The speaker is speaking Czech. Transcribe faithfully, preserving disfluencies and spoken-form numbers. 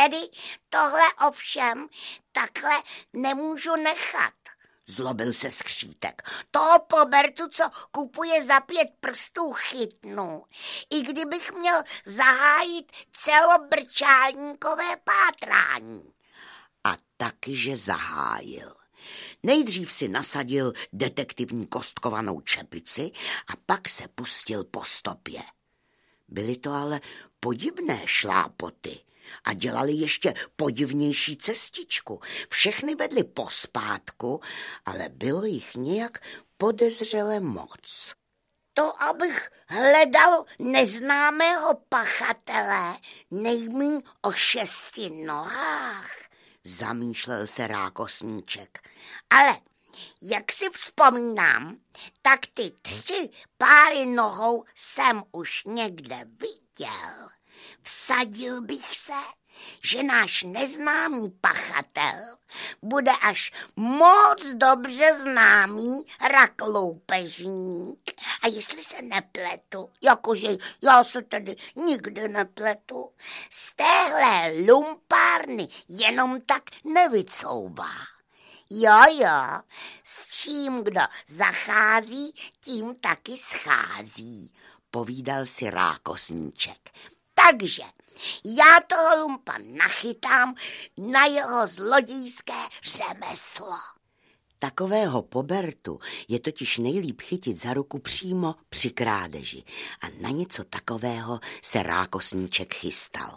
Tedy tohle ovšem takhle nemůžu nechat. Zlobil se skřítek. Toho pobertu, co kupuje za pět prstů, chytnu. I kdybych měl zahájit celobrčálníkové pátrání. A taky, že zahájil. Nejdřív si nasadil detektivní kostkovanou čepici a pak se pustil po stopě. Byly to ale podivné šlápoty a dělali ještě podivnější cestičku. Všechny vedly pospátku, ale bylo jich nějak podezřele moc. To, abych hledal neznámého pachatele, nejmíň o šesti nohách, zamýšlel se Rákosníček. Ale jak si vzpomínám, tak ty tři páry nohou jsem už někde viděl. Vsadil bych se, že náš neznámý pachatel bude až moc dobře známý rak loupežník. A jestli se nepletu, jakože já se tedy nikdy nepletu, z téhle lumpárny jenom tak nevycouvá. Jo, jo, s čím kdo zachází, tím taky schází, povídal si Rákosníček. Takže já toho lumpa nachytám na jeho zlodějské řemeslo. Takového pobertu je totiž nejlíp chytit za ruku přímo při krádeži a na něco takového se Rákosníček chystal.